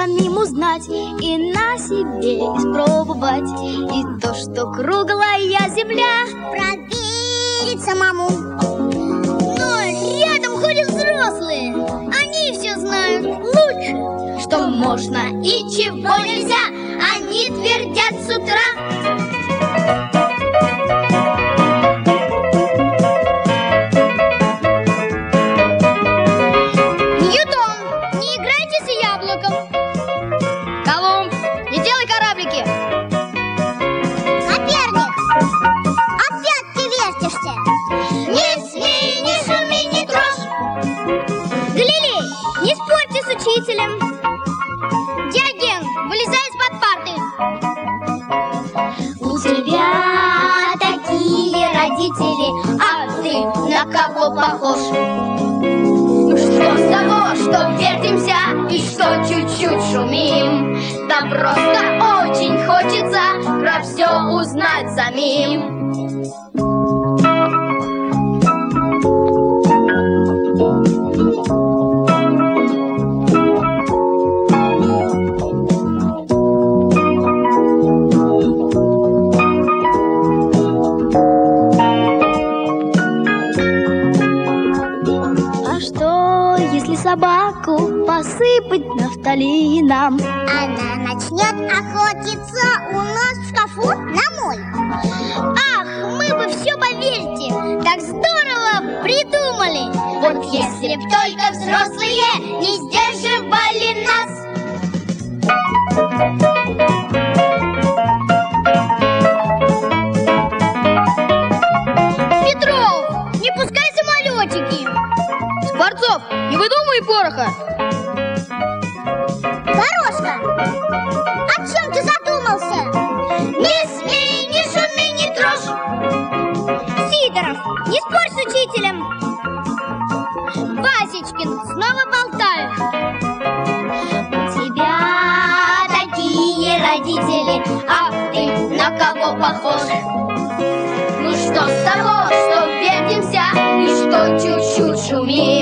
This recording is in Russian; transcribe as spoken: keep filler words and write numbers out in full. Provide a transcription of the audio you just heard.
самим узнать и на себе испробовать. И то, что круглая земля, проверить самому. Но рядом ходят взрослые, они все знают лучше, что можно и чего нельзя. Они твердят с утра. Диоген, вылезай из-под парты. У тебя такие родители, а ты на кого похож? Что с того, что вертимся и что чуть-чуть шумим? Да просто очень хочется про все узнать самим. Собаку посыпать нафталином, она начнет охотиться у нас в шкафу на мой. Ах, мы бы все, поверьте, так здорово придумали. Вот если б только взрослые не сдерживали нас. Петров, не пускай самолетики. Скворцов, не выдумывай пороха. Горошка, о чем ты задумался? Не смей, не шуми, не трожь. Сидоров, не спорь с учителем. Васечкин, снова болтаешь. У тебя такие родители, а ты на кого похож? Ну что с того, что вертимся и что чуть-чуть шумим?